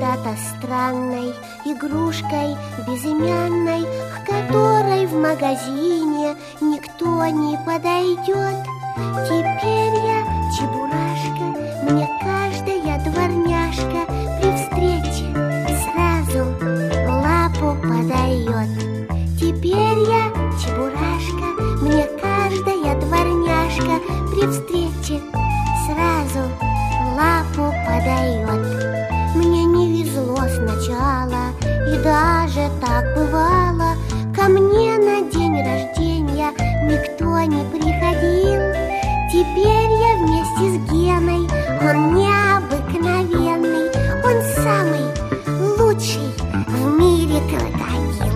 когда-то странной игрушкой безымянной, к которой в магазине никто не подойдет. Теперь я чебурашка, мне каждая дворняжка при встрече сразу лапу подает. Теперь я чебурашка, мне каждая дворняжка при встрече сразу лапу подает. Мне не везло сначала, и даже так бывало. Ко мне на день рождения никто не приходил. Теперь я вместе с Геной, он необыкновенный, он самый лучший в мире крокодил.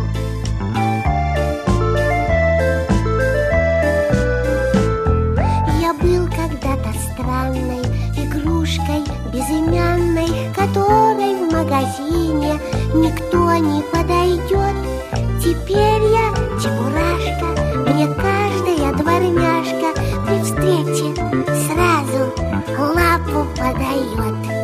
Я был когда-то странной игрушкой безымянной, к которой в магазине никто не подойдет. Теперь я чебурашка, мне каждая дворняжка при встрече сразу лапу подает.